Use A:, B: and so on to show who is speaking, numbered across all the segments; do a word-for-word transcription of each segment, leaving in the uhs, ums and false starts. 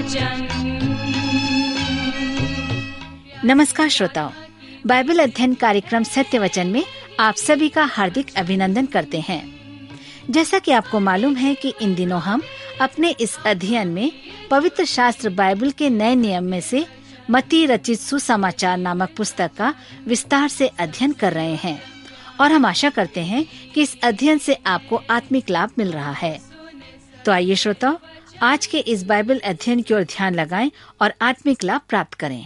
A: वचन।
B: नमस्कार श्रोताओ, बाइबल अध्ययन कार्यक्रम सत्य वचन में आप सभी का हार्दिक अभिनंदन करते हैं। जैसा कि आपको मालूम है कि इन दिनों हम अपने इस अध्ययन में पवित्र शास्त्र बाइबल के नए नियम में से मत्ती रचित सुसमाचार नामक पुस्तक का विस्तार से अध्ययन कर रहे हैं और हम आशा करते हैं कि इस अध्ययन से आपको आत्मिक लाभ मिल रहा है। तो आइए श्रोताओ, आज के इस बाइबल अध्ययन की ओर ध्यान लगाएं और आत्मिक लाभ प्राप्त करें।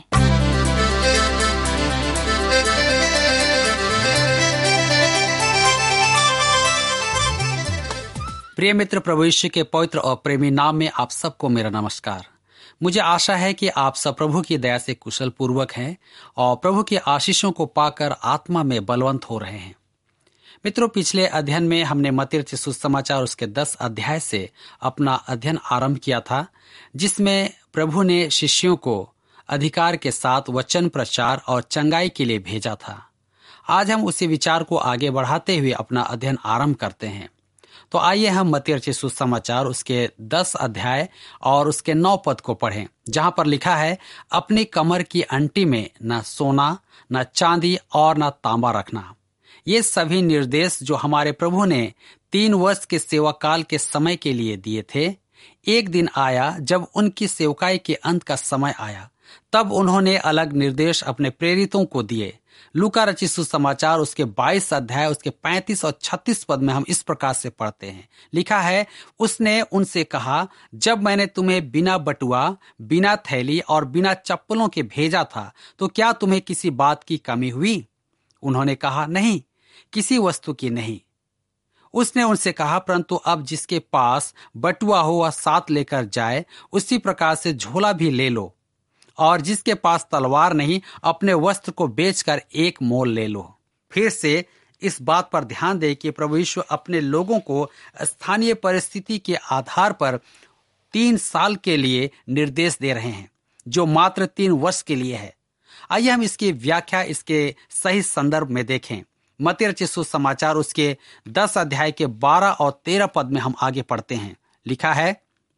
C: प्रिय मित्र, प्रभु यीशु के पवित्र और प्रेमी नाम में आप सबको मेरा नमस्कार। मुझे आशा है कि आप सब प्रभु की दया से कुशल पूर्वक हैं और प्रभु की आशीषों को पाकर आत्मा में बलवंत हो रहे हैं। मित्रों, पिछले अध्ययन में हमने मत्ती रचित सुसमाचार उसके दस अध्याय से अपना अध्ययन आरंभ किया था, जिसमें प्रभु ने शिष्यों को अधिकार के साथ वचन प्रचार और चंगाई के लिए भेजा था। आज हम उसी विचार को आगे बढ़ाते हुए अपना अध्ययन आरंभ करते हैं। तो आइए हम मत्ती रचित सुसमाचार उसके दस अध्याय और उसके नौ पद को पढ़ें, जहां पर लिखा है, अपनी कमर की अंटी में न सोना, न चांदी और न तांबा रखना। ये सभी निर्देश जो हमारे प्रभु ने तीन वर्ष के सेवा काल के समय के लिए दिए थे, एक दिन आया जब उनकी सेवकाई के अंत का समय आया, तब उन्होंने अलग निर्देश अपने प्रेरितों को दिए। लूका रचित सुसमाचार उसके बाईस अध्याय उसके पैंतीस और छत्तीस पद में हम इस प्रकार से पढ़ते हैं। लिखा है, उसने उनसे कहा, जब मैंने तुम्हें बिना बटुआ, बिना थैली और बिना चप्पलों के भेजा था, तो क्या तुम्हें किसी बात की कमी हुई? उन्होंने कहा, नहीं, किसी वस्तु की नहीं। उसने उनसे कहा, परंतु अब जिसके पास बटुआ हो वह साथ लेकर जाए, उसी प्रकार से झोला भी ले लो, और जिसके पास तलवार नहीं, अपने वस्त्र को बेचकर एक मोल ले लो। फिर से इस बात पर ध्यान दें कि प्रभु यीशु अपने लोगों को स्थानीय परिस्थिति के आधार पर तीन साल के लिए निर्देश दे रहे हैं, जो मात्र तीन वर्ष के लिए है। आइए हम इसकी व्याख्या इसके सही संदर्भ में देखें। मत्ती रचित सुसमाचार उसके दस अध्याय के बारह और तेरह पद में हम आगे पढ़ते हैं। लिखा है,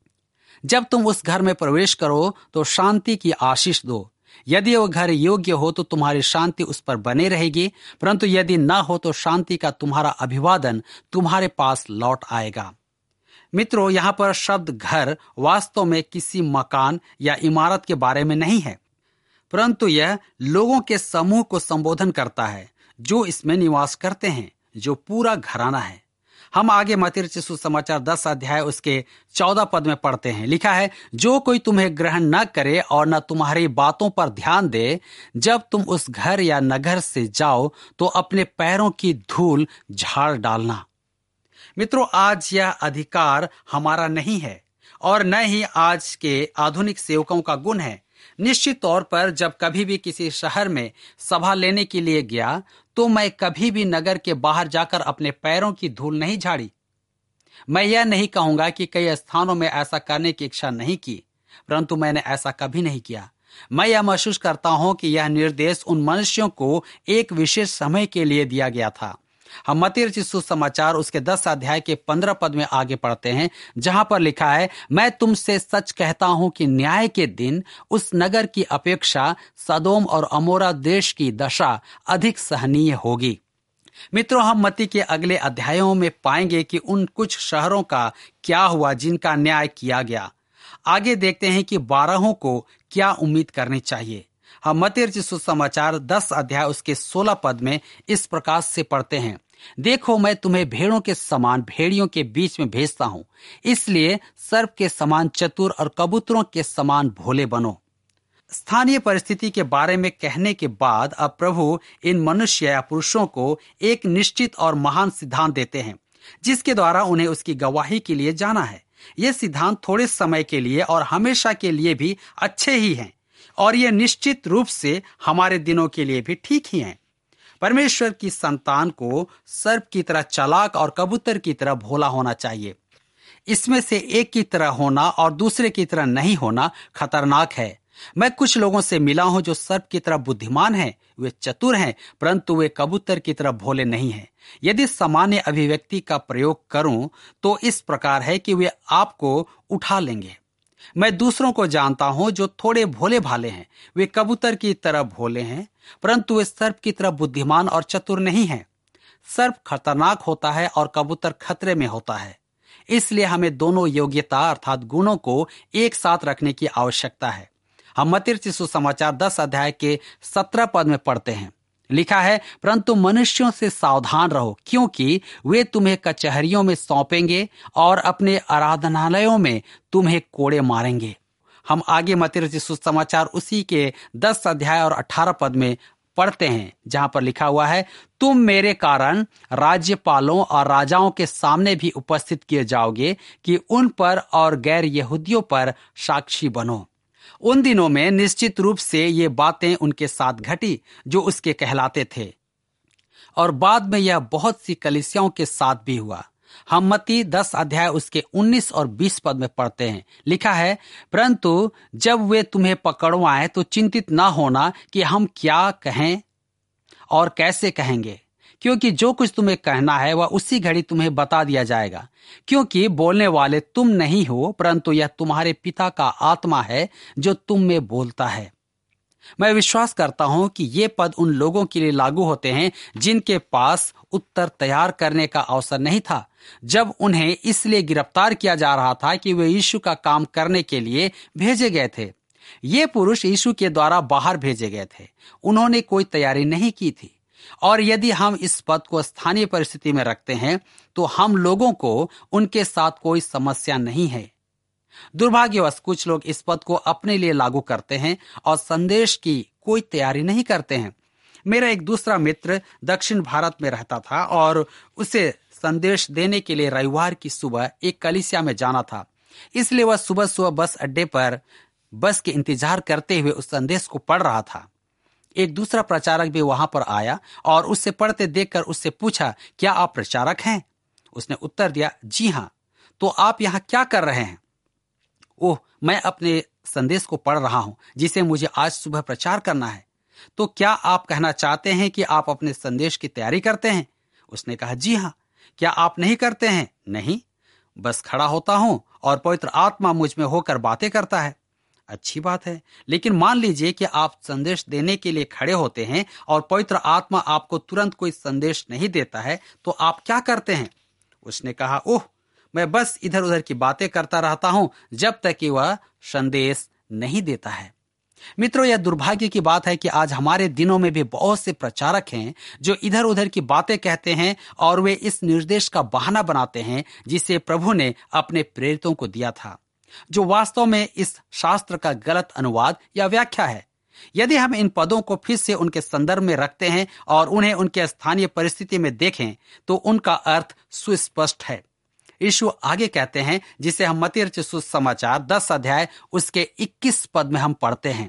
C: जब तुम उस घर में प्रवेश करो तो शांति की आशीष दो। यदि वह घर योग्य हो तो तुम्हारी शांति उस पर बने रहेगी, परंतु यदि ना हो तो शांति का तुम्हारा अभिवादन तुम्हारे पास लौट आएगा। मित्रों, यहाँ पर शब्द घर वास्तव में किसी मकान या इमारत के बारे में नहीं है, परंतु यह लोगों के समूह को संबोधन करता है जो इसमें निवास करते हैं, जो पूरा घराना है। हम आगे मत्ती रचित सुसमाचार दस अध्याय उसके चौदह पद में पढ़ते हैं। लिखा है, जो कोई तुम्हें ग्रहण न करे और न तुम्हारी बातों पर ध्यान दे, जब तुम उस घर या नगर से जाओ तो अपने पैरों की धूल झाड़ डालना। मित्रों, आज यह अधिकार हमारा नहीं है और न ही आज के आधुनिक सेवकों का गुण है। निश्चित तौर पर जब कभी भी किसी शहर में सभा लेने के लिए गया तो मैं कभी भी नगर के बाहर जाकर अपने पैरों की धूल नहीं झाड़ी। मैं यह नहीं कहूंगा कि कई स्थानों में ऐसा करने की इच्छा नहीं की, परंतु मैंने ऐसा कभी नहीं किया। मैं यह महसूस करता हूं कि यह निर्देश उन मनुष्यों को एक विशेष समय के लिए दिया गया था। हम मत्ती रचित सुसमाचार उसके दस अध्याय के पंद्रह पद में आगे पढ़ते हैं, जहां पर लिखा है, मैं तुमसे सच कहता हूं कि न्याय के दिन उस नगर की अपेक्षा सदोम और अमोरा देश की दशा अधिक सहनीय होगी। मित्रों, हम मत्ती के अगले अध्यायों में पाएंगे कि उन कुछ शहरों का क्या हुआ जिनका न्याय किया गया। आगे देखते हैं कि बारहों को क्या उम्मीद करनी चाहिए। हम मत्ती रचित सुसमाचार दस अध्याय उसके सोलह पद में इस प्रकार से पढ़ते हैं, देखो, मैं तुम्हें भेड़ों के समान भेड़ियों के बीच में भेजता हूं, इसलिए सर्प के समान चतुर और कबूतरों के समान भोले बनो। स्थानीय परिस्थिति के बारे में कहने के बाद अब प्रभु इन मनुष्य या पुरुषों को एक निश्चित और महान सिद्धांत देते हैं, जिसके द्वारा उन्हें उसकी गवाही के लिए जाना है। ये सिद्धांत थोड़े समय के लिए और हमेशा के लिए भी अच्छे ही हैं, और ये निश्चित रूप से हमारे दिनों के लिए भी ठीक ही हैं। परमेश्वर की संतान को सर्प की तरह चालाक और कबूतर की तरह भोला होना चाहिए। इसमें से एक की तरह होना और दूसरे की तरह नहीं होना खतरनाक है। मैं कुछ लोगों से मिला हूं जो सर्प की तरह बुद्धिमान हैं, वे चतुर हैं, परंतु वे कबूतर की तरह भोले नहीं हैं। यदि सामान्य अभिव्यक्ति का प्रयोग करूं तो इस प्रकार है कि वे आपको उठा लेंगे। मैं दूसरों को जानता हूं जो थोड़े भोले भाले हैं। वे कबूतर की तरह भोले हैं, परंतु वे सर्प की तरह बुद्धिमान और चतुर नहीं हैं। सर्प खतरनाक होता है और कबूतर खतरे में होता है। इसलिए हमें दोनों योग्यता अर्थात गुणों को एक साथ रखने की आवश्यकता है। हम मत्ती रचित सुसमाचार दस अध्याय के सत्रह पद में पढ़ते हैं, लिखा है, परंतु मनुष्यों से सावधान रहो, क्योंकि वे तुम्हें कचहरियों में सौंपेंगे और अपने आराधनालयों में तुम्हें कोड़े मारेंगे। हम आगे मत्ती रचित सुसमाचार उसी के दस अध्याय और अठारह पद में पढ़ते हैं, जहां पर लिखा हुआ है, तुम मेरे कारण राज्यपालों और राजाओं के सामने भी उपस्थित किए जाओगे कि उन पर और गैर यहूदियों पर साक्षी बनो। उन दिनों में निश्चित रूप से ये बातें उनके साथ घटी जो उसके कहलाते थे, और बाद में यह बहुत सी कलीसियाओं के साथ भी हुआ। हम मत्ती दस अध्याय उसके उन्नीस और बीस पद में पढ़ते हैं, लिखा है, परंतु जब वे तुम्हें पकड़वाएं तो चिंतित ना होना कि हम क्या कहें और कैसे कहेंगे, क्योंकि जो कुछ तुम्हें कहना है वह उसी घड़ी तुम्हें बता दिया जाएगा, क्योंकि बोलने वाले तुम नहीं हो, परंतु यह तुम्हारे पिता का आत्मा है जो तुम में बोलता है। मैं विश्वास करता हूं कि ये पद उन लोगों के लिए लागू होते हैं जिनके पास उत्तर तैयार करने का अवसर नहीं था, जब उन्हें इसलिए गिरफ्तार किया जा रहा था कि वे यीशु का काम करने के लिए भेजे गए थे। ये पुरुष यीशु के द्वारा बाहर भेजे गए थे, उन्होंने कोई तैयारी नहीं की थी। और यदि हम इस पद को स्थानीय परिस्थिति में रखते हैं तो हम लोगों को उनके साथ कोई समस्या नहीं है। दुर्भाग्यवश कुछ लोग इस पद को अपने लिए लागू करते हैं और संदेश की कोई तैयारी नहीं करते हैं। मेरा एक दूसरा मित्र दक्षिण भारत में रहता था और उसे संदेश देने के लिए रविवार की सुबह एक कलीसिया में जाना था, इसलिए वह सुबह सुबह बस अड्डे पर बस के इंतजार करते हुए उस संदेश को पढ़ रहा था। एक दूसरा प्रचारक भी वहां पर आया और उससे पढ़ते देखकर उससे पूछा, क्या आप प्रचारक हैं? उसने उत्तर दिया, जी हां। तो आप यहाँ क्या कर रहे हैं? ओह, मैं अपने संदेश को पढ़ रहा हूं जिसे मुझे आज सुबह प्रचार करना है। तो क्या आप कहना चाहते हैं कि आप अपने संदेश की तैयारी करते हैं? उसने कहा, जी हां। क्या आप नहीं करते हैं? नहीं, बस खड़ा होता हूं और पवित्र आत्मा मुझ में होकर बातें करता है। अच्छी बात है, लेकिन मान लीजिए कि आप संदेश देने के लिए खड़े होते हैं और पवित्र आत्मा आपको तुरंत कोई संदेश नहीं देता है, तो आप क्या करते हैं? उसने कहा, ओह, मैं बस इधर उधर की बातें करता रहता हूं जब तक कि वह संदेश नहीं देता है। मित्रों, यह दुर्भाग्य की बात है कि आज हमारे दिनों में भी बहुत से प्रचारक हैं जो इधर उधर की बातें कहते हैं और वे इस निर्देश का बहाना बनाते हैं जिसे प्रभु ने अपने प्रेरितों को दिया था, जो वास्तव में इस शास्त्र का गलत अनुवाद या व्याख्या है। यदि हम इन पदों को फिर से उनके संदर्भ में रखते हैं और उन्हें उनके स्थानीय परिस्थिति में देखें तो उनका अर्थ सुस्पष्ट है। यीशु आगे कहते हैं, जिसे हम मत्ती रचित सुसमाचार दस अध्याय उसके इक्कीस पद में हम पढ़ते हैं,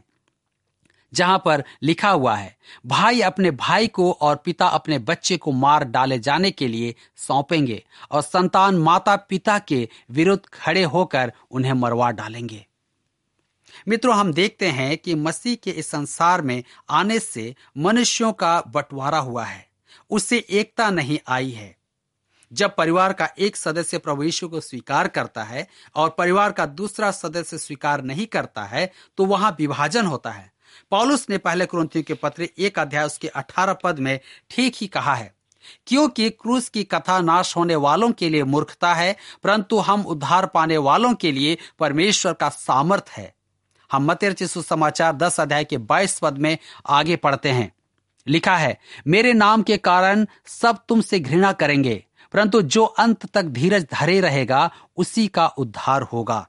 C: जहां पर लिखा हुआ है, भाई अपने भाई को और पिता अपने बच्चे को मार डाले जाने के लिए सौंपेंगे और संतान माता पिता के विरुद्ध खड़े होकर उन्हें मरवा डालेंगे। मित्रों, हम देखते हैं कि मसीह के इस संसार में आने से मनुष्यों का बंटवारा हुआ है, उससे एकता नहीं आई है। जब परिवार का एक सदस्य प्रभु यीशु को स्वीकार करता है और परिवार का दूसरा सदस्य स्वीकार नहीं करता है तो वहां विभाजन होता है। पौलुस ने पहले कुरिन्थियों के पत्र एक अध्याय उसके अठारह पद में ठीक ही कहा है, क्योंकि क्रूस की कथा नाश होने वालों के लिए मूर्खता है, परंतु हम उद्धार पाने वालों के लिए परमेश्वर का सामर्थ है। हम मत्ती रचित सुसमाचार दस अध्याय के बाईस पद में आगे पढ़ते हैं, लिखा है, मेरे नाम के कारण सब तुमसे घृणा करेंगे, परंतु जो अंत तक धीरज धरे रहेगा उसी का उद्धार होगा।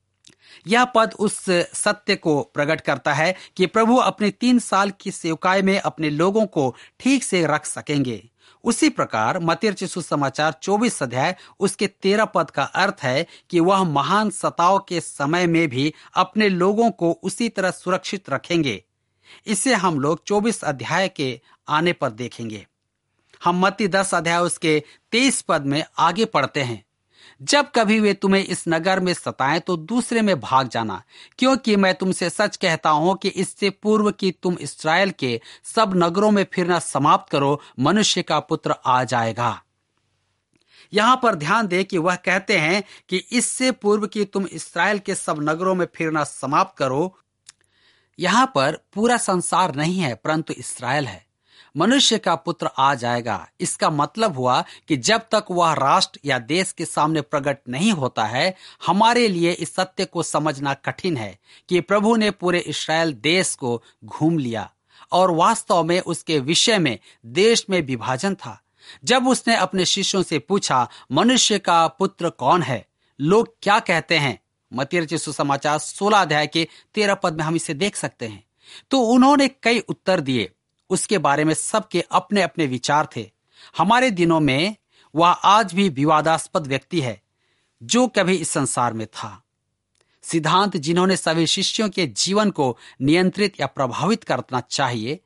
C: यह पद उस सत्य को प्रकट करता है कि प्रभु अपने तीन साल की सेवकाई में अपने लोगों को ठीक से रख सकेंगे। उसी प्रकार मत्ती रचित सुसमाचार चौबीस अध्याय उसके तेरह पद का अर्थ है कि वह महान सताव के समय में भी अपने लोगों को उसी तरह सुरक्षित रखेंगे। इसे हम लोग चौबीस अध्याय के आने पर देखेंगे। हम मत्ती दस अध्याय उसके तेईस पद में आगे पढ़ते हैं, जब कभी वे तुम्हें इस नगर में सताएं तो दूसरे में भाग जाना, क्योंकि मैं तुमसे सच कहता हूं कि इससे पूर्व कि तुम इस्राएल के सब नगरों में फिरना समाप्त करो, मनुष्य का पुत्र आ जाएगा। यहाँ पर ध्यान दे कि वह कहते हैं कि इससे पूर्व कि तुम इस्राएल के सब नगरों में फिरना समाप्त करो। यहाँ पर पूरा संसार नहीं है, परंतु इस्राएल है। मनुष्य का पुत्र आ जाएगा। इसका मतलब हुआ कि जब तक वह राष्ट्र या देश के सामने प्रकट नहीं होता है, हमारे लिए इस सत्य को समझना कठिन है कि प्रभु ने पूरे इस्राएल देश को घूम लिया और वास्तव में उसके विषय में देश में विभाजन था। जब उसने अपने शिष्यों से पूछा, मनुष्य का पुत्र कौन है, लोग क्या कहते हैं? मत्ती रचित सुसमाचार सोलह अध्याय के तेरह पद में हम इसे देख सकते हैं। तो उन्होंने कई उत्तर दिए। उसके बारे में सबके अपने अपने विचार थे। हमारे दिनों में वह आज भी विवादास्पद व्यक्ति है जो कभी इस संसार में था। सिद्धांत जिन्होंने सभी शिष्यों के जीवन को नियंत्रित या प्रभावित करना चाहिए,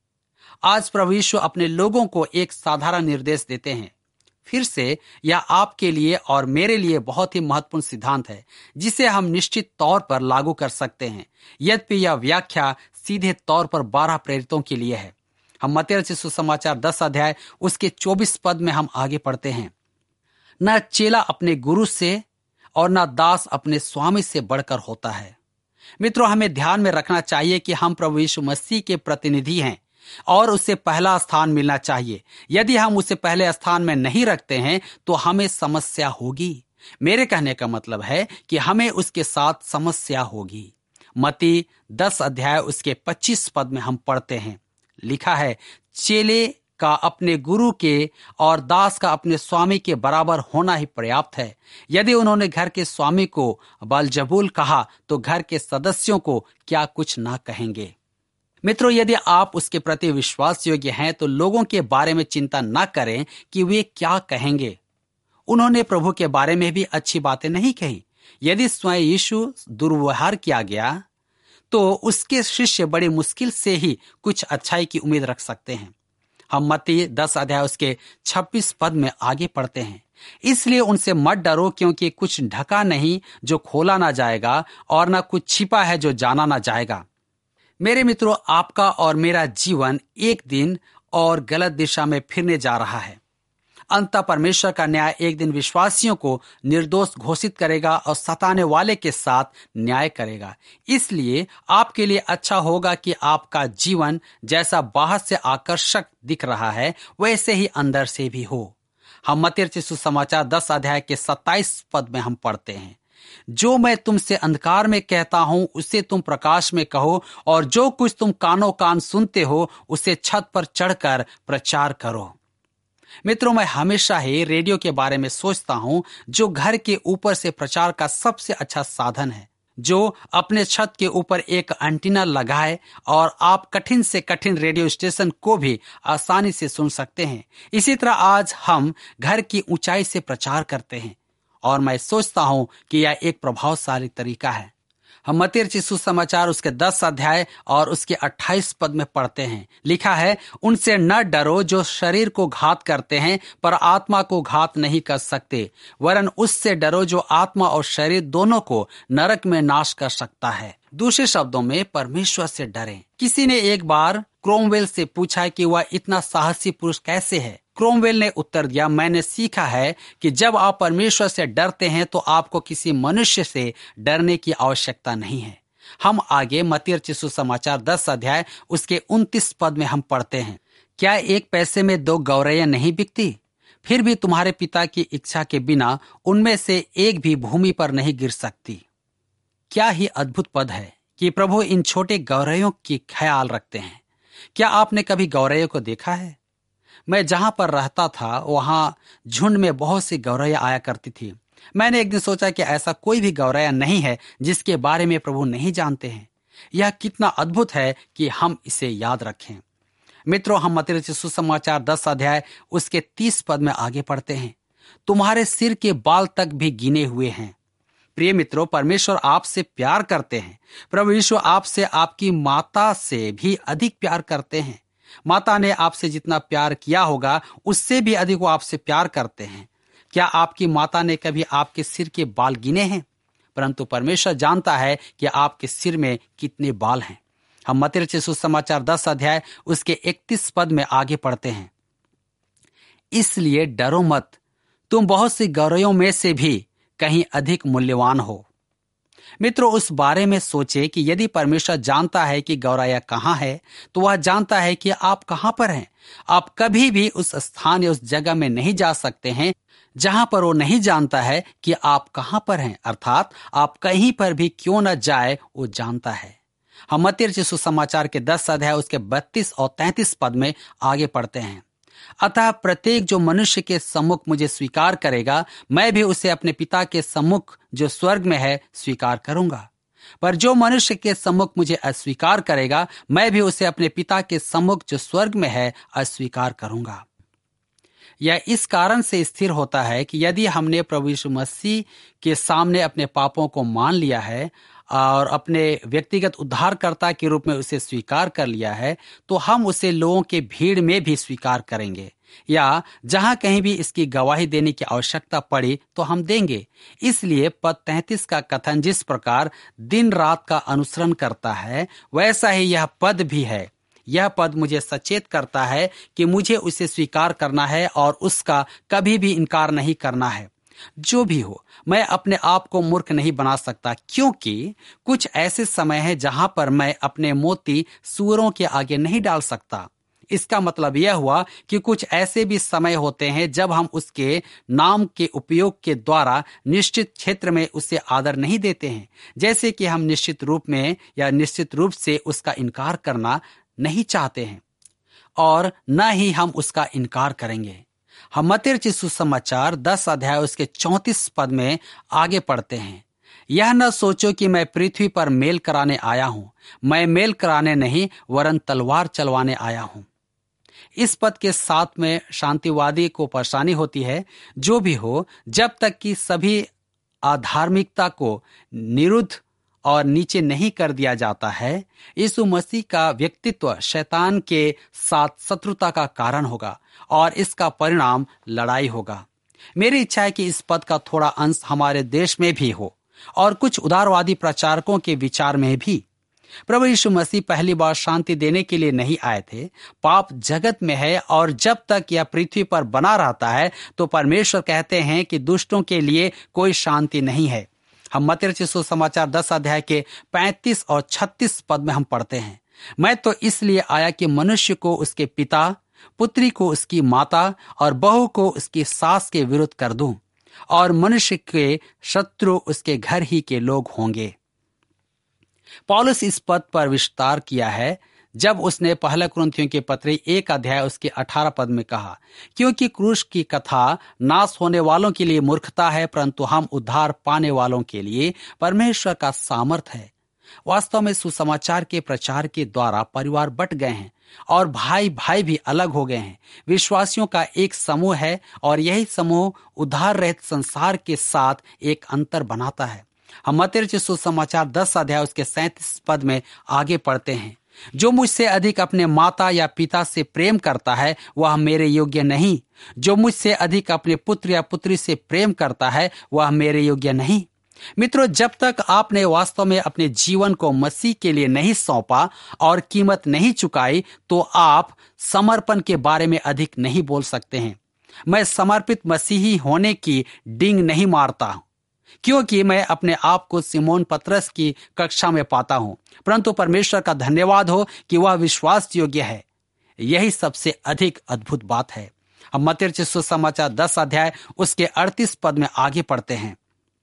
C: आज प्रभु यीशु अपने लोगों को एक साधारण निर्देश देते हैं। फिर से यह आपके लिए और मेरे लिए बहुत ही महत्वपूर्ण सिद्धांत है जिसे हम निश्चित तौर पर लागू कर सकते हैं। यद्यपि यह व्याख्या सीधे तौर पर बारह प्रेरितों के लिए है। हम मत्ती रचित सुसमाचार दस अध्याय उसके चौबीस पद में हम आगे पढ़ते हैं, न चेला अपने गुरु से और न दास अपने स्वामी से बढ़कर होता है। मित्रों, हमें ध्यान में रखना चाहिए कि हम प्रभु यीशु मसीह के प्रतिनिधि हैं और उसे पहला स्थान मिलना चाहिए। यदि हम उसे पहले स्थान में नहीं रखते हैं तो हमें समस्या होगी। मेरे कहने का मतलब है कि हमें उसके साथ समस्या होगी। मत्ती दस अध्याय उसके पच्चीस पद में हम पढ़ते हैं, लिखा है, चेले का अपने गुरु के और दास का अपने स्वामी के बराबर होना ही पर्याप्त है। यदि उन्होंने घर के स्वामी को बलजबूल कहा तो घर के सदस्यों को क्या कुछ ना कहेंगे। मित्रों, यदि आप उसके प्रति विश्वास योग्य हैं तो लोगों के बारे में चिंता न करें कि वे क्या कहेंगे। उन्होंने प्रभु के बारे में भी अच्छी बातें नहीं कही। यदि स्वयं यीशु दुर्व्यवहार किया गया तो उसके शिष्य बड़ी मुश्किल से ही कुछ अच्छाई की उम्मीद रख सकते हैं। हम मत्ती दस अध्याय उसके छब्बीस पद में आगे पढ़ते हैं, इसलिए उनसे मत डरो, क्योंकि कुछ ढका नहीं जो खोला ना जाएगा और न कुछ छिपा है जो जाना ना जाएगा। मेरे मित्रों, आपका और मेरा जीवन एक दिन और गलत दिशा में फिरने जा रहा है। अंततः परमेश्वर का न्याय एक दिन विश्वासियों को निर्दोष घोषित करेगा और सताने वाले के साथ न्याय करेगा। इसलिए आपके लिए अच्छा होगा कि आपका जीवन जैसा बाहर से आकर्षक दिख रहा है वैसे ही अंदर से भी हो। हम मत्ती रचित सुसमाचार दस अध्याय के सत्ताईस पद में हम पढ़ते हैं, जो मैं तुमसे अंधकार में कहता हूं उसे तुम प्रकाश में कहो, और जो कुछ तुम कानों कान सुनते हो उसे छत पर चढ़कर प्रचार करो। मित्रों, मैं हमेशा ही रेडियो के बारे में सोचता हूं, जो घर के ऊपर से प्रचार का सबसे अच्छा साधन है, जो अपने छत के ऊपर एक एंटीना लगाए और आप कठिन से कठिन रेडियो स्टेशन को भी आसानी से सुन सकते हैं। इसी तरह आज हम घर की ऊंचाई से प्रचार करते हैं और मैं सोचता हूं कि यह एक प्रभावशाली तरीका है। हम मत्ती रचित सुसमाचार उसके दस अध्याय और उसके अट्ठाईस पद में पढ़ते हैं, लिखा है, उनसे न डरो जो शरीर को घात करते हैं पर आत्मा को घात नहीं कर सकते, वरन उससे डरो जो आत्मा और शरीर दोनों को नरक में नाश कर सकता है। दूसरे शब्दों में, परमेश्वर से डरें। किसी ने एक बार क्रोमवेल से पूछा कि वह इतना साहसी पुरुष कैसे है। क्रोमवेल ने उत्तर दिया, मैंने सीखा है कि जब आप परमेश्वर से डरते हैं तो आपको किसी मनुष्य से डरने की आवश्यकता नहीं है। हम आगे मत्ती रचित सुसमाचार दस अध्याय उसके उनतीस पद में हम पढ़ते हैं, क्या एक पैसे में दो गौरैया नहीं बिकती? फिर भी तुम्हारे पिता की इच्छा के बिना उनमें से एक भी भूमि पर नहीं गिर सकती। क्या ही अद्भुत पद है कि प्रभु इन छोटे गौरैयों की ख्याल रखते हैं। क्या आपने कभी गौरैया को देखा है? मैं जहां पर रहता था वहां झुंड में बहुत सी गौरैया आया करती थी। मैंने एक दिन सोचा कि ऐसा कोई भी गौरैया नहीं है जिसके बारे में प्रभु नहीं जानते हैं। यह कितना अद्भुत है कि हम इसे याद रखें। मित्रों, हम मत्ती रचित सुसमाचार दस अध्याय उसके तीस पद में आगे पढ़ते हैं, तुम्हारे सिर के बाल तक भी गिने हुए हैं। प्रिय मित्रों, परमेश्वर आपसे प्यार करते हैं। प्रभु यीशु आपसे आपकी माता से भी अधिक प्यार करते हैं। माता ने आपसे जितना प्यार किया होगा उससे भी अधिक वो आपसे प्यार करते हैं। क्या आपकी माता ने कभी आपके सिर के बाल गिने हैं? परंतु परमेश्वर जानता है कि आपके सिर में कितने बाल हैं। हम मत्ती रचित सुसमाचार दस अध्याय उसके इकतीस पद में आगे पढ़ते हैं, इसलिए डरो मत, तुम बहुत सी गौरवों में से भी कहीं अधिक मूल्यवान हो। मित्रों, उस बारे में सोचे कि यदि परमेश्वर जानता है कि गौरैया कहाँ है, तो वह जानता है कि आप कहाँ पर हैं। आप कभी भी उस स्थान या उस जगह में नहीं जा सकते हैं जहां पर वो नहीं जानता है कि आप कहाँ पर हैं। अर्थात आप कहीं पर भी क्यों न जाए, वो जानता है। हम मत्ती रचित सुसमाचार के दस अध्याय उसके बत्तीस और तैंतीस पद में आगे पढ़ते हैं। अतः प्रत्येक जो मनुष्य के सम्मुख मुझे स्वीकार करेगा, मैं भी उसे अपने पिता के सम्मुख जो स्वर्ग में है स्वीकार करूंगा। पर जो मनुष्य के सम्मुख मुझे अस्वीकार करेगा, मैं भी उसे अपने पिता के सम्मुख जो स्वर्ग में है अस्वीकार करूंगा। यह इस कारण से स्थिर होता है कि यदि हमने प्रभु यीशु मसीह के सामने अपने पापों को मान लिया है और अपने व्यक्तिगत उद्धारकर्ता के रूप में उसे स्वीकार कर लिया है, तो हम उसे लोगों के भीड़ में भी स्वीकार करेंगे, या जहां कहीं भी इसकी गवाही देने की आवश्यकता पड़ी तो हम देंगे। इसलिए पद तैंतीस का कथन जिस प्रकार दिन रात का अनुसरण करता है, वैसा ही यह पद भी है। यह पद मुझे सचेत करता है कि मुझे उसे स्वीकार करना है और उसका कभी भी इनकार नहीं करना है। जो भी हो, मैं अपने आप को मूर्ख नहीं बना सकता, क्योंकि कुछ ऐसे समय है जहां पर मैं अपने मोती सूअरों के आगे नहीं डाल सकता। इसका मतलब यह हुआ कि कुछ ऐसे भी समय होते हैं जब हम उसके नाम के उपयोग के द्वारा निश्चित क्षेत्र में उसे आदर नहीं देते हैं, जैसे कि हम निश्चित रूप में या निश्चित रूप से उसका इनकार करना नहीं चाहते हैं, और न ही हम उसका इनकार करेंगे। हम मत्ती रचित सुसमाचार दस अध्याय उसके चौंतीस पद में आगे पढ़ते हैं। यह न सोचो कि मैं पृथ्वी पर मेल कराने आया हूं, मैं मेल कराने नहीं वरन तलवार चलवाने आया हूं। इस पद के साथ में शांतिवादी को परेशानी होती है। जो भी हो, जब तक कि सभी अधार्मिकता को निरुद्ध और नीचे नहीं कर दिया जाता है, यीशु मसीह का व्यक्तित्व शैतान के साथ शत्रुता का कारण होगा और इसका परिणाम लड़ाई होगा। मेरी इच्छा है कि इस पद का थोड़ा अंश हमारे देश में भी हो और कुछ उदारवादी प्रचारकों के विचार में भी। प्रभु यीशु मसीह पहली बार शांति देने के लिए नहीं आए थे। पाप जगत में है और जब तक यह पृथ्वी पर बना रहता है तो परमेश्वर कहते हैं कि दुष्टों के लिए कोई शांति नहीं है। हम मत्ती रचित सुसमाचार दस अध्याय के पैंतीस और छत्तीस पद में हम पढ़ते हैं, मैं तो इसलिए आया कि मनुष्य को उसके पिता, पुत्री को उसकी माता और बहू को उसकी सास के विरुद्ध कर दूं, और मनुष्य के शत्रु उसके घर ही के लोग होंगे। पौलुस इस पद पर विस्तार किया है जब उसने पहला कुरिन्थियों के पत्री एक अध्याय उसके अठारह पद में कहा, क्योंकि क्रूस की कथा नाश होने वालों के लिए मूर्खता है, परंतु हम उद्धार पाने वालों के लिए परमेश्वर का सामर्थ है। वास्तव में सुसमाचार के प्रचार के द्वारा परिवार बट गए हैं और भाई भाई भी अलग हो गए हैं। विश्वासियों का एक समूह है और यही समूह उद्धार रहित संसार के साथ एक अंतर बनाता है। हम मत्ती रचित सुसमाचार दस अध्याय उसके सैंतीस पद में आगे पढ़ते हैं, जो मुझसे अधिक अपने माता या पिता से प्रेम करता है वह मेरे योग्य नहीं, जो मुझसे अधिक अपने पुत्र या पुत्री से प्रेम करता है वह मेरे योग्य नहीं। मित्रों, जब तक आपने वास्तव में अपने जीवन को मसीह के लिए नहीं सौंपा और कीमत नहीं चुकाई, तो आप समर्पण के बारे में अधिक नहीं बोल सकते हैं। मैं समर्पित मसीही होने की डिंग नहीं मारता, क्योंकि मैं अपने आप को सिमोन पतरस की कक्षा में पाता हूं, परंतु परमेश्वर का धन्यवाद हो कि वह विश्वास योग्य है। यही सबसे अधिक अद्भुत बात है। हम मत्ती रचित सुसमाचार दस अध्याय उसके अड़तीस पद में आगे पढ़ते हैं,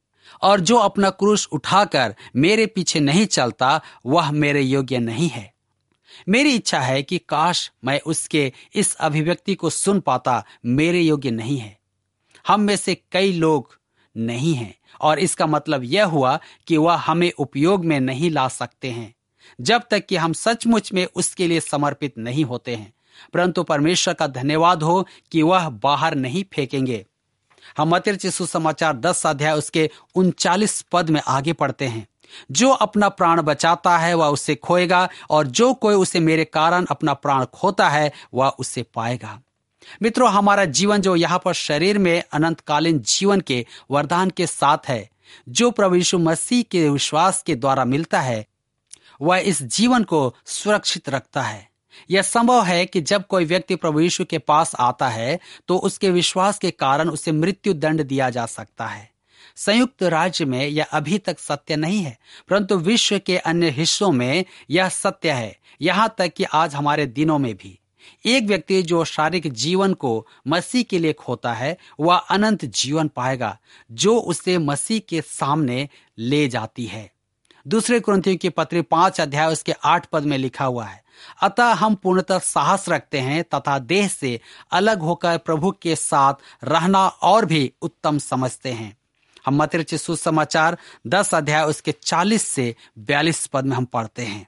C: और जो अपना क्रूस उठाकर मेरे पीछे नहीं चलता वह मेरे योग्य नहीं है। मेरी इच्छा है कि काश मैं उसके इस अभिव्यक्ति को सुन पाता, मेरे योग्य नहीं है। हम में से कई लोग नहीं हैं और इसका मतलब यह हुआ कि वह हमें उपयोग में नहीं ला सकते हैं जब तक कि हम सचमुच में उसके लिए समर्पित नहीं होते हैं। परंतु परमेश्वर का धन्यवाद हो कि वह बाहर नहीं फेंकेंगे। हम मत्ती रचित सुसमाचार दस अध्याय उसके उनचालीस पद में आगे पढ़ते हैं, जो अपना प्राण बचाता है वह उसे खोएगा, और जो कोई उसे मेरे कारण अपना प्राण खोता है वह उसे पाएगा। मित्रों, हमारा जीवन जो यहाँ पर शरीर में अनंतकालीन जीवन के वरदान के साथ है, जो प्रभु यीशु मसीह के विश्वास के द्वारा मिलता है, वह इस जीवन को सुरक्षित रखता है। यह संभव है कि जब कोई व्यक्ति प्रभु यीशु के पास आता है तो उसके विश्वास के कारण उसे मृत्यु दंड दिया जा सकता है। संयुक्त राज्य में यह अभी तक सत्य नहीं है, परंतु विश्व के अन्य हिस्सों में यह सत्य है, यहाँ तक कि आज हमारे दिनों में भी। एक व्यक्ति जो शारीरिक जीवन को मसीह के लिए खोता है वह अनंत जीवन पाएगा, जो उसे मसीह के सामने ले जाती है। दूसरे कुरिन्थियों की पत्री पांच अध्याय उसके आठ पद में लिखा हुआ है, अतः हम पूर्णतः साहस रखते हैं तथा देह से अलग होकर प्रभु के साथ रहना और भी उत्तम समझते हैं। हम मत्ती रचित सुसमाचार दस अध्याय उसके चालीस से बयालीस पद में हम पढ़ते हैं,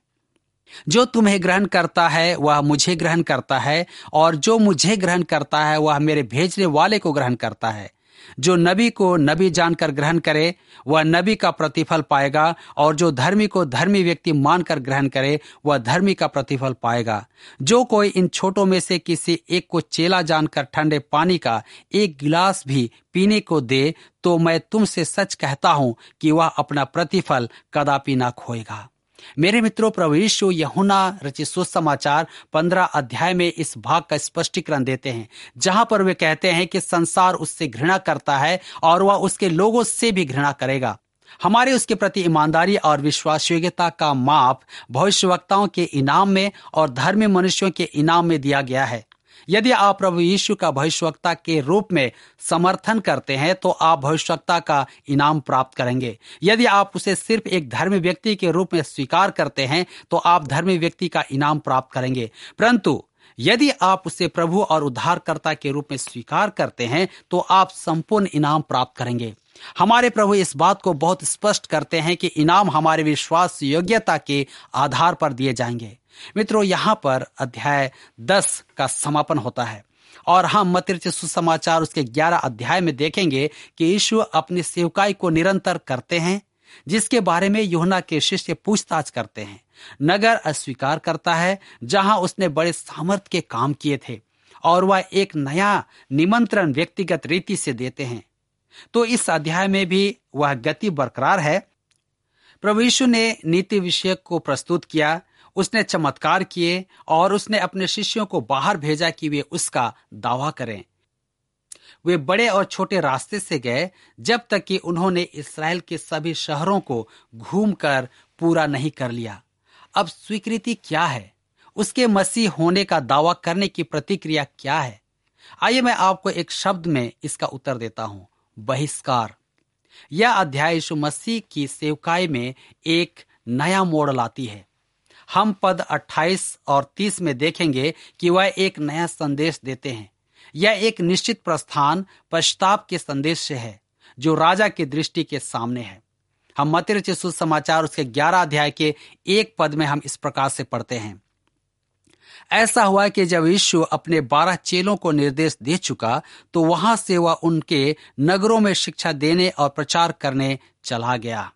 C: जो तुम्हें ग्रहण करता है वह मुझे ग्रहण करता है, और जो मुझे ग्रहण करता है वह मेरे भेजने वाले को ग्रहण करता है। जो नबी को नबी जानकर ग्रहण करे वह नबी का प्रतिफल पाएगा, और जो धर्मी को धर्मी व्यक्ति मानकर ग्रहण करे वह धर्मी का प्रतिफल पाएगा। जो कोई इन छोटों में से किसी एक को चेला जानकर ठंडे पानी का एक गिलास भी पीने को दे, तो मैं तुमसे सच कहता हूं कि वह अपना प्रतिफल कदापि ना खोएगा। मेरे मित्रों, प्रभु यीशु यूहन्ना रचित सुसमाचार पंद्रह अध्याय में इस भाग का स्पष्टीकरण देते हैं, जहां पर वे कहते हैं कि संसार उससे घृणा करता है और वह उसके लोगों से भी घृणा करेगा। हमारे उसके प्रति ईमानदारी और विश्वास योग्यता का माप भविष्यवक्ताओं के इनाम में और धर्मी मनुष्यों के इनाम में दिया गया है। यदि आप प्रभु यीशु का भविष्यवक्ता के रूप में समर्थन करते हैं तो आप भविष्यवक्ता का इनाम प्राप्त करेंगे। यदि आप उसे सिर्फ एक धर्मी व्यक्ति के रूप में स्वीकार करते हैं तो आप धर्मी व्यक्ति का इनाम प्राप्त करेंगे। परंतु यदि आप उसे प्रभु और उद्धारकर्ता के रूप में स्वीकार करते हैं तो आप संपूर्ण इनाम प्राप्त करेंगे। हमारे प्रभु इस बात को बहुत स्पष्ट करते हैं कि इनाम हमारे विश्वास योग्यता के आधार पर दिए जाएंगे। मित्रों, यहाँ पर अध्याय दस का समापन होता है और हम मत्ती रचित सुसमाचार उसके ग्यारह अध्याय में देखेंगे कि यीशु अपनी सेवकाई को निरंतर करते हैं, जिसके बारे में यूहन्ना के शिष्य पूछताछ करते हैं। नगर अस्वीकार करता है जहां उसने बड़े सामर्थ के काम किए थे, और वह एक नया निमंत्रण व्यक्तिगत रीति से देते हैं। तो इस अध्याय में भी वह गति बरकरार है। प्रभु यीशु ने नीति विषयक को प्रस्तुत किया, उसने चमत्कार किए और उसने अपने शिष्यों को बाहर भेजा कि वे उसका दावा करें। वे बड़े और छोटे रास्ते से गए जब तक कि उन्होंने इस्राएल के सभी शहरों को घूमकर पूरा नहीं कर लिया। अब स्वीकृति क्या है? उसके मसीह होने का दावा करने की प्रतिक्रिया क्या है? आइए मैं आपको एक शब्द में इसका उत्तर देता हूं, बहिष्कार। यह अध्याय यीशु मसीह की सेवकाई में एक नया मोड़ लाती है। हम पद अट्ठाईस और तीस में देखेंगे कि वह एक नया संदेश देते हैं। यह एक निश्चित प्रस्थान पश्चाताप के संदेश से है जो राजा की दृष्टि के सामने है। हम मत्ती रचित सुसमाचार उसके ग्यारह अध्याय के एक पद में हम इस प्रकार से पढ़ते हैं, ऐसा हुआ कि जब यीशु अपने बारह चेलों को निर्देश दे चुका तो वहां से वह उनके नगरों में शिक्षा देने और प्रचार करने चला गया।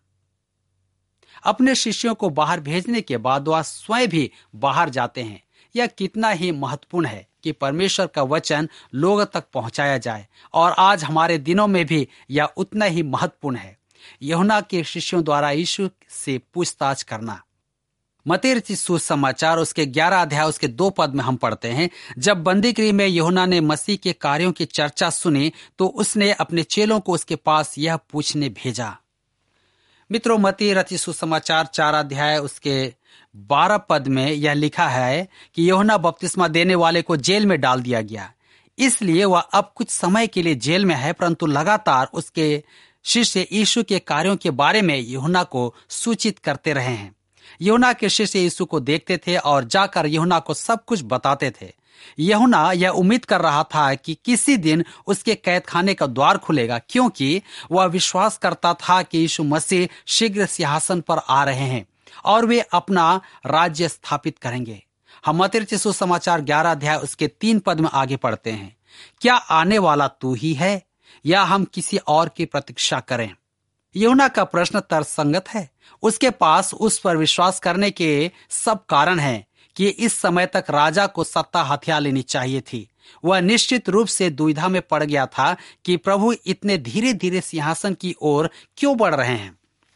C: अपने शिष्यों को बाहर भेजने के बाद वह स्वयं भी बाहर जाते हैं। यह कितना ही महत्वपूर्ण है कि परमेश्वर का वचन लोगों तक पहुंचाया जाए, और आज हमारे दिनों में भी यह उतना ही महत्वपूर्ण है। यूहन्ना के शिष्यों द्वारा यीशु से पूछताछ करना। मत्ती रचित सुसमाचार उसके ग्यारह अध्याय उसके दो पद में हम पढ़ते हैं, जब बंदीगृह में यूहन्ना ने मसीह के कार्यों की चर्चा सुनी तो उसने अपने चेलों को उसके पास यह पूछने भेजा। मित्रों, मत्ती रचित सुसमाचार चार अध्याय उसके बारह पद में यह लिखा है कि यूहन्ना बपतिस्मा देने वाले को जेल में डाल दिया गया, इसलिए वह अब कुछ समय के लिए जेल में है, परंतु लगातार उसके शिष्य यीशु के कार्यों के बारे में यूहन्ना को सूचित करते रहे हैं। यूहन्ना के शिष्य यीशु को देखते थे और जाकर यूहन्ना को सब कुछ बताते थे। यूहन्ना यह उम्मीद कर रहा था कि किसी दिन उसके कैद खाने का द्वार खुलेगा, क्योंकि वह विश्वास करता था कि यीशु मसीह शीघ्र सिंहासन पर आ रहे हैं और वे अपना राज्य स्थापित करेंगे। हम मत्ती रचित सुसमाचार ग्यारह अध्याय उसके तीन पद में आगे पढ़ते हैं, क्या आने वाला तू ही है या हम किसी और की प्रतीक्षा करें? यूहन्ना का प्रश्न तर्कसंगत है। उसके पास उस पर विश्वास करने के सब कारण हैं कि इस समय तक राजा को सत्ता हथिया लेनी चाहिए थी। वह निश्चित रूप से दुविधा में पड़ गया था कि प्रभु इतने धीरे धीरे सिंहासन की ओर क्यों बढ़ रहे हैं।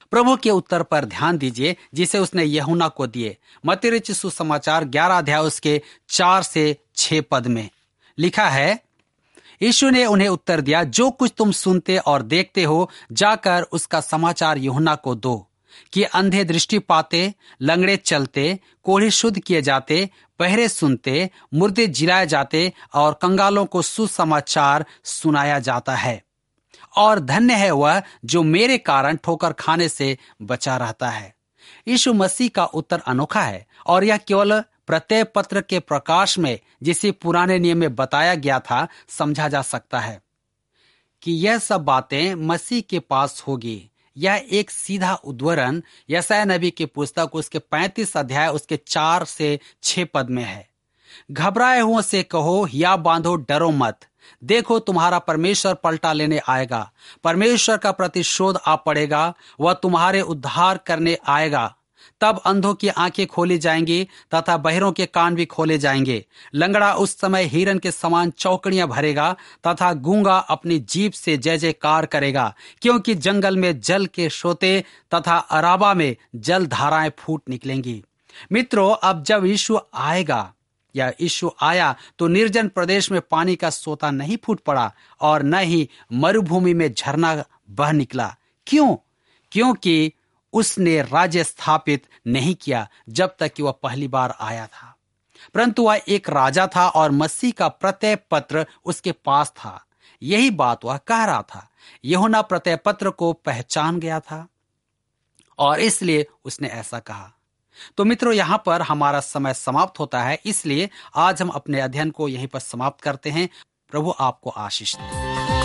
C: प्रभु के उत्तर पर ध्यान दीजिए जिसे उसने यूहन्ना को दिए। मत्ती रचित सुसमाचार ग्यारह अध्याय उसके चार से छह पद में लिखा है, यीशु ने उन्हें उत्तर दिया, जो कुछ तुम सुनते और देखते हो जाकर उसका समाचार यूहन्ना को दो कि अंधे दृष्टि पाते, लंगड़े चलते, कोढ़े शुद्ध किए जाते, बहरे सुनते, मुर्दे जिलाए जाते और कंगालों को सुसमाचार सुनाया जाता है। और धन्य है वह जो मेरे कारण ठोकर खाने से बचा रहता है। यीशु मसीह का उत्तर अनोखा है और यह केवल प्रत्यय पत्र के प्रकाश में, जिसे पुराने नियम में बताया गया था, समझा जा सकता है कि यह सब बातें मसीह के पास होगी। यह एक सीधा उद्धरण यशायाह नबी की पुस्तक उसके पैंतीस अध्याय उसके चार से छह पद में है। घबराए हुओं से कहो, या बांधो, डरो मत, देखो तुम्हारा परमेश्वर पलटा लेने आएगा। परमेश्वर का प्रतिशोध आ पड़ेगा, वह तुम्हारे उद्धार करने आएगा। तब अंधों की आंखें खोली जाएंगी तथा बहरों के कान भी खोले जाएंगे। लंगड़ा उस समय हिरन के समान चौकड़ियां भरेगा तथा गूंगा अपनी जीभ से जय जयकार करेगा, क्योंकि जंगल में जल के सोते तथा अराबा में जल धाराएं फूट निकलेंगी। मित्रों, अब जब यीशु आएगा या यीशु आया तो निर्जन प्रदेश में पानी का सोता नहीं फूट पड़ा और न ही मरुभूमि में झरना बह निकला। क्यों? क्योंकि उसने राज्य स्थापित नहीं किया जब तक कि वह पहली बार आया था, परंतु वह एक राजा था और मसीह का प्रत्यय पत्र उसके पास था। यही बात वह कह रहा था। यूहन्ना प्रत्यय पत्र को पहचान गया था और इसलिए उसने ऐसा कहा। तो मित्रों, यहां पर हमारा समय समाप्त होता है, इसलिए आज हम अपने अध्ययन को यहीं पर समाप्त करते हैं। प्रभु आपको आशीष दे।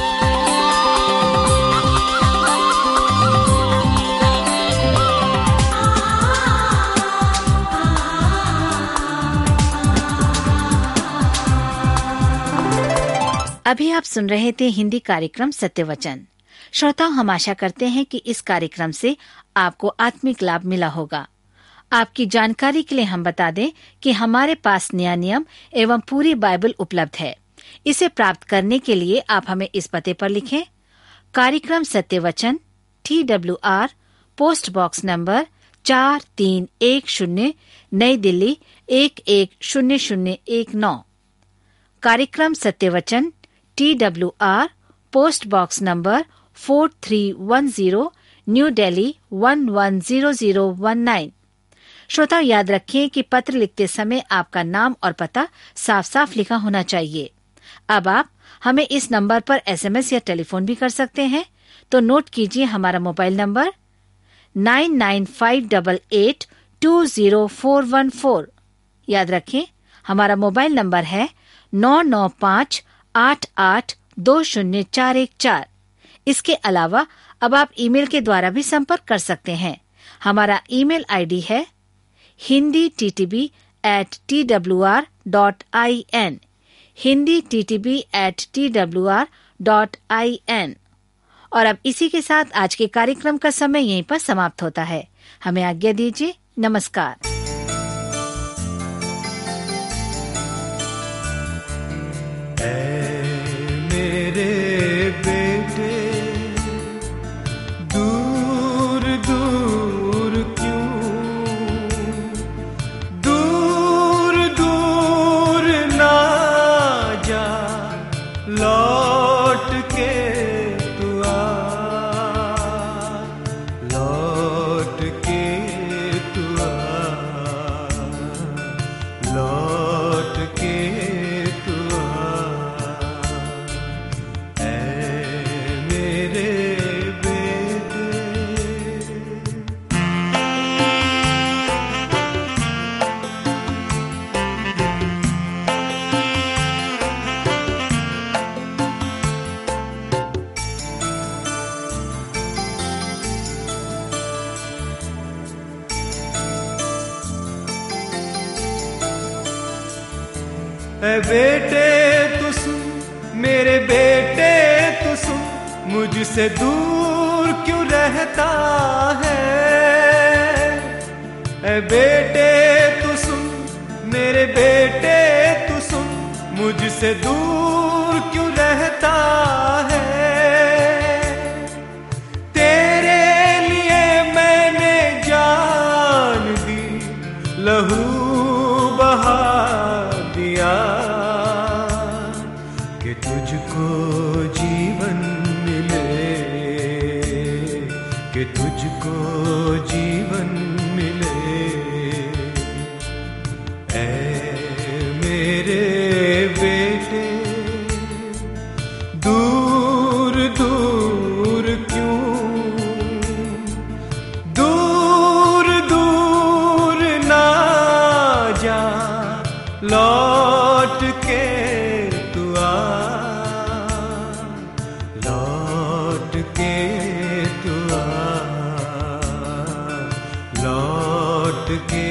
B: अभी आप सुन रहे थे हिंदी कार्यक्रम सत्य वचन। श्रोताओं, हम आशा करते हैं कि इस कार्यक्रम से आपको आत्मिक लाभ मिला होगा। आपकी जानकारी के लिए हम बता दें कि हमारे पास नया नियम एवं पूरी बाइबल उपलब्ध है। इसे प्राप्त करने के लिए आप हमें इस पते पर लिखें, कार्यक्रम Satya Vachan, T W R, post box number चार तीन एक शून्य, नई दिल्ली एक एक शून्य शून्य एक नौ। कार्यक्रम Satya Vachan, T W R, post box number four three one zero, New Delhi one one zero zero one nine. श्रोताओ, याद रखें कि पत्र लिखते समय आपका नाम और पता साफ साफ लिखा होना चाहिए। अब आप हमें इस नंबर पर एसएमएस या टेलीफोन भी कर सकते हैं, तो नोट कीजिए हमारा mobile number nine nine five eight eight two zero four one four. याद रखें, हमारा मोबाइल नंबर है नौ नौ पाँच आठ आठ दो शून्य चार एक चार। इसके अलावा अब आप ईमेल के द्वारा भी संपर्क कर सकते हैं। हमारा ईमेल आईडी है Hindi T T B at T W R dot I N, Hindi T T B at T W R dot I N. और अब इसी के साथ आज के कार्यक्रम का समय यहीं पर समाप्त होता है। हमें आज्ञा दीजिए। नमस्कार।
A: ऐ बेटे तू सुन, मेरे बेटे तू सुन, मुझसे दूर क्यों रहता है। ऐ बेटे तू सुन, मेरे बेटे तू सुन, मुझसे दूर क्यों रहता है। तेरे लिए मैं लहू बहा दिया कि तुझको जीवन मिले, कि तुझको जीवन मिले। ऐ मेरे बेटे दूर दूर क्यों, दूर दूर ना जा, लौट के तू आ, लौट के तू आ, लौट के